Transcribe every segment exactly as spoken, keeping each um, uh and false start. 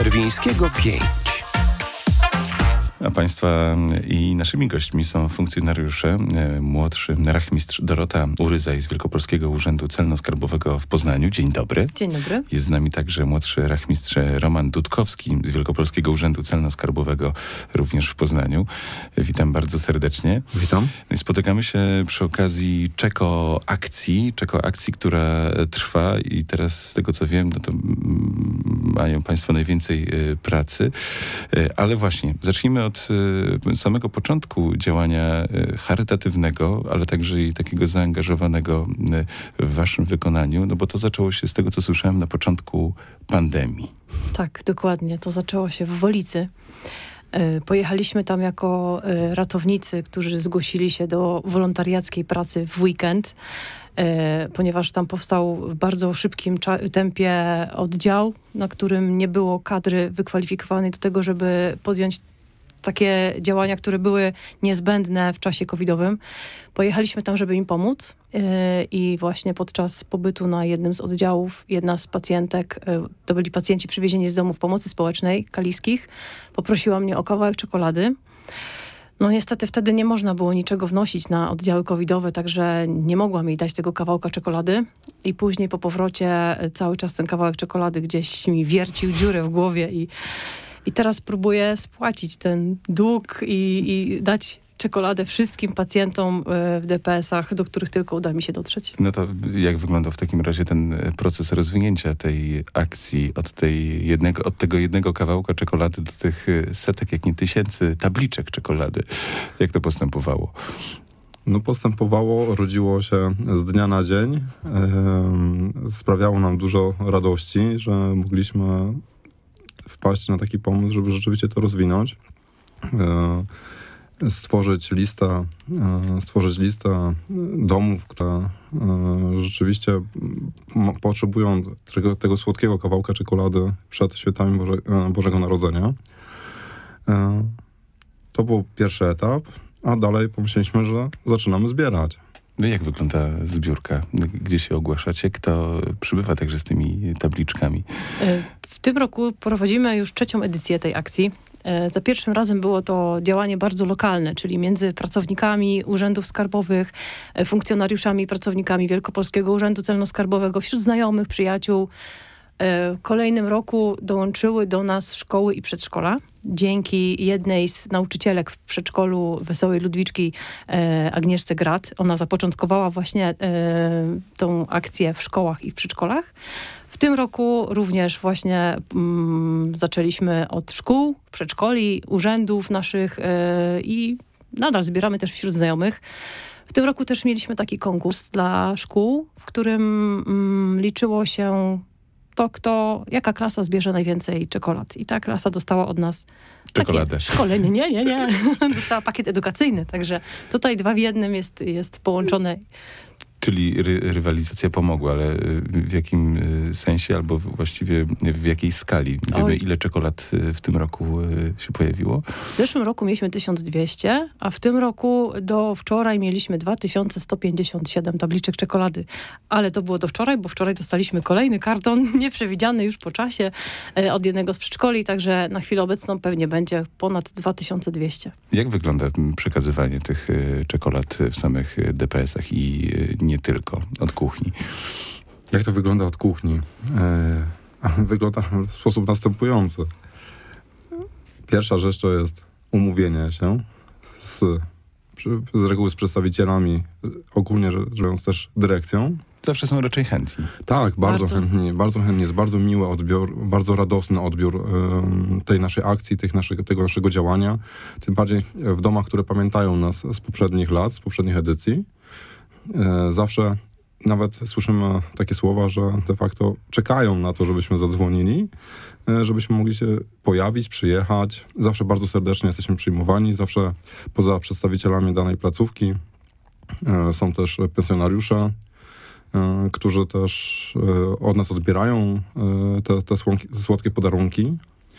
Czerwińskiego pięć. A Państwa i naszymi gośćmi są funkcjonariusze. Młodszy rachmistrz Dorota Uryzaj z Wielkopolskiego Urzędu Celno-Skarbowego w Poznaniu. Dzień dobry. Dzień dobry. Jest z nami także młodszy rachmistrz Roman Dudkowski z Wielkopolskiego Urzędu Celno-Skarbowego również w Poznaniu. Witam bardzo serdecznie. Witam. Spotykamy się przy okazji Czeko akcji, Czeko akcji, która trwa i teraz z tego co wiem, no to mają Państwo najwięcej pracy. Ale właśnie, zacznijmy od Od samego początku działania charytatywnego, ale także i takiego zaangażowanego w waszym wykonaniu, no bo to zaczęło się z tego, co słyszałem na początku pandemii. Tak, dokładnie. To zaczęło się w Wolicy. Pojechaliśmy tam jako ratownicy, którzy zgłosili się do wolontariackiej pracy w weekend, ponieważ tam powstał w bardzo szybkim tempie oddział, na którym nie było kadry wykwalifikowanej do tego, żeby podjąć takie działania, które były niezbędne w czasie covidowym. Pojechaliśmy tam, żeby im pomóc yy, i właśnie podczas pobytu na jednym z oddziałów jedna z pacjentek, yy, to byli pacjenci przywiezieni z domów pomocy społecznej kaliskich, poprosiła mnie o kawałek czekolady. No niestety wtedy nie można było niczego wnosić na oddziały covidowe, także nie mogłam jej dać tego kawałka czekolady i później po powrocie cały czas ten kawałek czekolady gdzieś mi wiercił dziurę w głowie i I teraz próbuję spłacić ten dług i, i dać czekoladę wszystkim pacjentom w D P S-ach, do których tylko uda mi się dotrzeć. No to jak wyglądał w takim razie ten proces rozwinięcia tej akcji od, tej jednego, od tego jednego kawałka czekolady do tych setek, jak nie tysięcy tabliczek czekolady? Jak to postępowało? No postępowało, rodziło się z dnia na dzień. Yy, sprawiało nam dużo radości, że mogliśmy wpaść na taki pomysł, żeby rzeczywiście to rozwinąć. E, stworzyć listę, e, stworzyć listę domów, które e, rzeczywiście m- potrzebują tego, tego słodkiego kawałka czekolady przed świętami Boże, e, Bożego Narodzenia. E, to był pierwszy etap, a dalej pomyśleliśmy, że zaczynamy zbierać. No jak wygląda zbiórka? Gdzie się ogłaszacie? Kto przybywa także z tymi tabliczkami? W tym roku prowadzimy już trzecią edycję tej akcji. Za pierwszym razem było to działanie bardzo lokalne, czyli między pracownikami urzędów skarbowych, funkcjonariuszami, pracownikami Wielkopolskiego Urzędu Celno-Skarbowego, wśród znajomych, przyjaciół. W kolejnym roku dołączyły do nas szkoły i przedszkola. Dzięki jednej z nauczycielek w przedszkolu Wesołej Ludwiczki, e, Agnieszce Grat. Ona zapoczątkowała właśnie e, tą akcję w szkołach i w przedszkolach. W tym roku również właśnie mm, zaczęliśmy od szkół, przedszkoli, urzędów naszych e, i nadal zbieramy też wśród znajomych. W tym roku też mieliśmy taki konkurs dla szkół, w którym mm, liczyło się to, kto, jaka klasa zbierze najwięcej czekolad. I ta klasa dostała od nas czekoladę. Szkolenie. Nie, nie, nie. Dostała pakiet edukacyjny. Także tutaj dwa w jednym jest, jest połączone. Czyli ry- rywalizacja pomogła, ale w jakim sensie albo właściwie w jakiej skali? Wiemy, Oj. ile czekolad w tym roku się pojawiło? W zeszłym roku mieliśmy tysiąc dwieście, a w tym roku do wczoraj mieliśmy dwa tysiące sto pięćdziesiąt siedem tabliczek czekolady. Ale to było do wczoraj, bo wczoraj dostaliśmy kolejny karton, nieprzewidziany już po czasie, od jednego z przedszkoli, także na chwilę obecną pewnie będzie ponad dwa tysiące dwieście. Jak wygląda przekazywanie tych czekolad w samych D P S-ach i nie tylko od kuchni? Jak to wygląda od kuchni? E, wygląda w sposób następujący. Pierwsza rzecz to jest umówienie się z, z reguły z przedstawicielami, ogólnie rzecz biorąc też dyrekcją. Zawsze są raczej chętni. Tak, bardzo, bardzo. chętnie. Bardzo chętnie. Jest bardzo miły odbiór, bardzo radosny odbiór um, tej naszej akcji, tych naszych, tego naszego działania. Tym bardziej w domach, które pamiętają nas z poprzednich lat, z poprzednich edycji. Zawsze nawet słyszymy takie słowa, że de facto czekają na to, żebyśmy zadzwonili, żebyśmy mogli się pojawić, przyjechać. Zawsze bardzo serdecznie jesteśmy przyjmowani. Zawsze poza przedstawicielami danej placówki są też pensjonariusze, którzy też od nas odbierają te, te słodkie podarunki.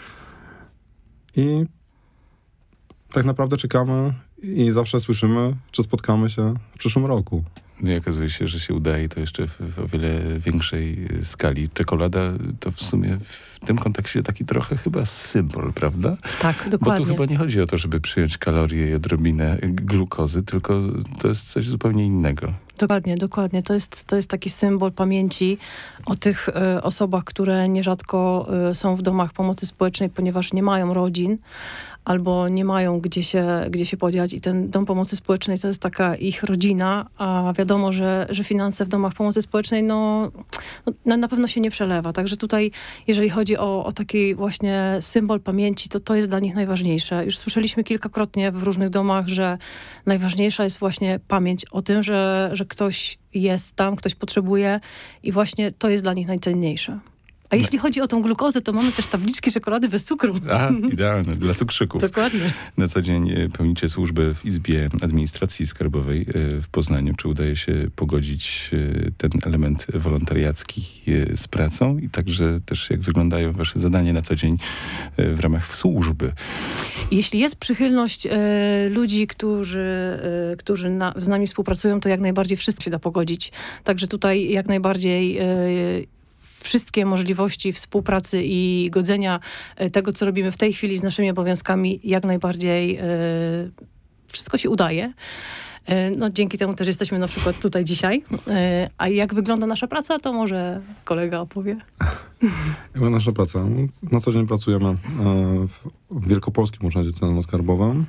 I tak naprawdę czekamy i zawsze słyszymy, czy spotkamy się w przyszłym roku. No i okazuje się, że się udaje to jeszcze w, w o wiele większej skali. Czekolada to w sumie w tym kontekście taki trochę chyba symbol, prawda? Tak, dokładnie. Bo tu chyba nie chodzi o to, żeby przyjąć kalorie i odrobinę glukozy, tylko to jest coś zupełnie innego. Dokładnie, dokładnie. To jest, to jest taki symbol pamięci o tych y, osobach, które nierzadko y, są w domach pomocy społecznej, ponieważ nie mają rodzin albo nie mają gdzie się, gdzie się podziać i ten dom pomocy społecznej to jest taka ich rodzina, a wiadomo, że, że finanse w domach pomocy społecznej no, no na pewno się nie przelewa. Także tutaj, jeżeli chodzi o, o taki właśnie symbol pamięci, to to jest dla nich najważniejsze. Już słyszeliśmy kilkakrotnie w różnych domach, że najważniejsza jest właśnie pamięć o tym, że, że ktoś jest tam, ktoś potrzebuje i właśnie to jest dla nich najcenniejsze. A jeśli chodzi o tą glukozę, to mamy też tabliczki czekolady bez cukru. A, idealne, dla cukrzyków. Dokładnie. Na co dzień pełnicie służbę w Izbie Administracji Skarbowej w Poznaniu. Czy udaje się pogodzić ten element wolontariacki z pracą i także też jak wyglądają wasze zadania na co dzień w ramach służby? Jeśli jest przychylność e, ludzi, którzy, e, którzy na, z nami współpracują, to jak najbardziej wszystko się da pogodzić. Także tutaj jak najbardziej e, wszystkie możliwości współpracy i godzenia tego, co robimy w tej chwili z naszymi obowiązkami, jak najbardziej e, wszystko się udaje. E, no, dzięki temu też jesteśmy na przykład tutaj dzisiaj. E, a jak wygląda nasza praca, to może kolega opowie. Jak nasza praca? Na co dzień pracujemy w Wielkopolskim Urzędzie Celno-Skarbowym,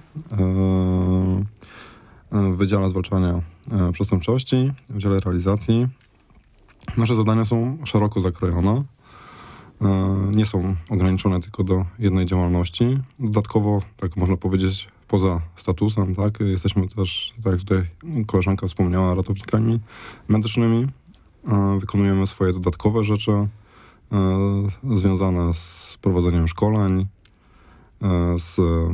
w Wydziale Zwalczania Przestępczości, w Wydziale Realizacji. Nasze zadania są szeroko zakrojone. Nie są ograniczone tylko do jednej działalności. Dodatkowo, tak można powiedzieć, poza statusem, tak, jesteśmy też, tak jak tutaj koleżanka wspomniała, ratownikami medycznymi. Wykonujemy swoje dodatkowe rzeczy związane z prowadzeniem szkoleń, z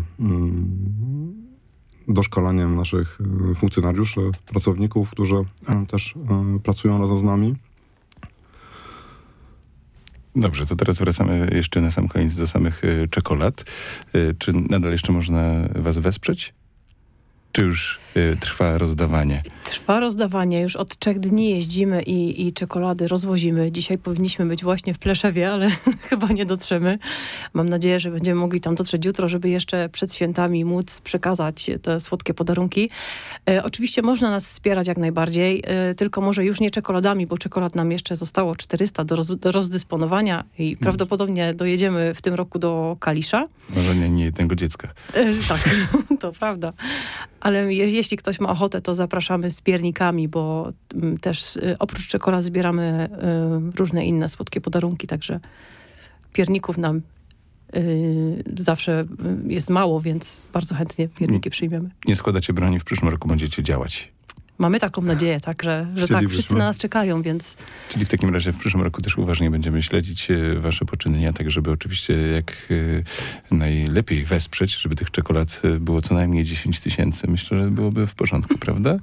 doszkalaniem naszych funkcjonariuszy, pracowników, którzy też pracują razem z nami. Dobrze, to teraz wracamy jeszcze na sam koniec do samych y, czekolad. Y, czy nadal jeszcze można was wesprzeć? Czy już y, trwa rozdawanie? Trwa rozdawanie. Już od trzech dni jeździmy i, i czekolady rozwozimy. Dzisiaj powinniśmy być właśnie w Pleszewie, ale chyba nie dotrzemy. Mam nadzieję, że będziemy mogli tam dotrzeć jutro, żeby jeszcze przed świętami móc przekazać te słodkie podarunki. E, oczywiście można nas wspierać jak najbardziej, e, tylko może już nie czekoladami, bo czekolad nam jeszcze zostało czterysta do, roz, do rozdysponowania i hmm. prawdopodobnie dojedziemy w tym roku do Kalisza. Marzenia nie jednego dziecka. E, tak, to prawda. Ale je, jeśli ktoś ma ochotę, to zapraszamy z piernikami, bo m, też y, oprócz czekolad zbieramy y, różne inne słodkie podarunki, także pierników nam y, zawsze y, jest mało, więc bardzo chętnie pierniki przyjmiemy. Nie składacie broni, w przyszłym roku będziecie działać. Mamy taką nadzieję, tak, że, że tak, wszyscy na nas czekają, więc... Czyli w takim razie w przyszłym roku też uważnie będziemy śledzić e, wasze poczynienia, tak żeby oczywiście jak e, najlepiej wesprzeć, żeby tych czekolad było co najmniej dziesięć tysięcy. Myślę, że byłoby w porządku, prawda?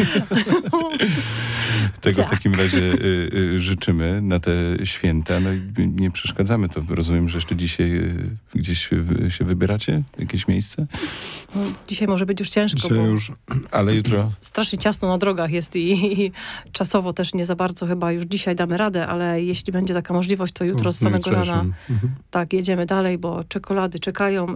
Tego tak. w takim razie e, e, życzymy na te święta. No i nie przeszkadzamy, to rozumiem, że jeszcze dzisiaj e, gdzieś wy, się wybieracie? Jakieś miejsce? No, dzisiaj może być już ciężko, dzisiaj bo... już... Ale jutro... Strasznie ciasno na drogach jest i, i czasowo też nie za bardzo chyba już dzisiaj damy radę, ale jeśli będzie taka możliwość, to jutro z samego rana mhm. tak, jedziemy dalej, bo czekolady czekają,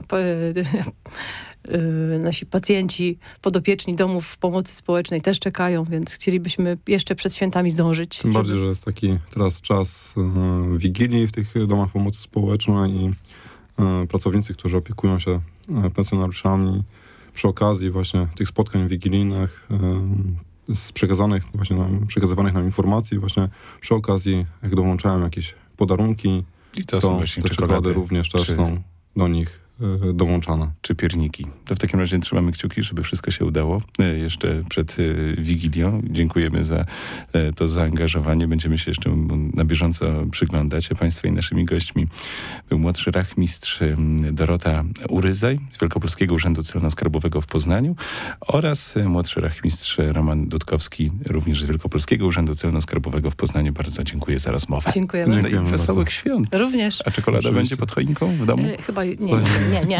nasi pacjenci podopieczni domów pomocy społecznej też czekają, więc chcielibyśmy jeszcze przed świętami zdążyć. Tym żeby... bardziej, że jest taki teraz czas e, wigilii w tych domach pomocy społecznej i e, pracownicy, którzy opiekują się e, pensjonariuszami, przy okazji właśnie tych spotkań wigilijnych, e, z przekazanych właśnie nam, przekazywanych nam informacji, właśnie przy okazji, jak dołączałem jakieś podarunki, i to, to są właśnie te czekolady, czekolady również też czy... są do nich dołączane. Czy pierniki. To w takim razie trzymamy kciuki, żeby wszystko się udało jeszcze przed Wigilią. Dziękujemy za to zaangażowanie. Będziemy się jeszcze na bieżąco przyglądać. A państwa i naszymi gośćmi był młodszy rachmistrz Dorota Uryzaj z Wielkopolskiego Urzędu Celno-Skarbowego w Poznaniu oraz młodszy rachmistrz Roman Dudkowski, również z Wielkopolskiego Urzędu Celno-Skarbowego w Poznaniu. Bardzo dziękuję za rozmowę. Dziękujemy. No i wesołych bardzo. Świąt. Również. A czekolada Oczywiście. Będzie pod choinką w domu? E, chyba nie. nie. Nie, nie.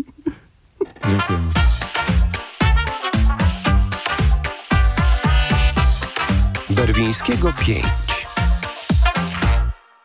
Dziękujemy. Wińskiego pięć.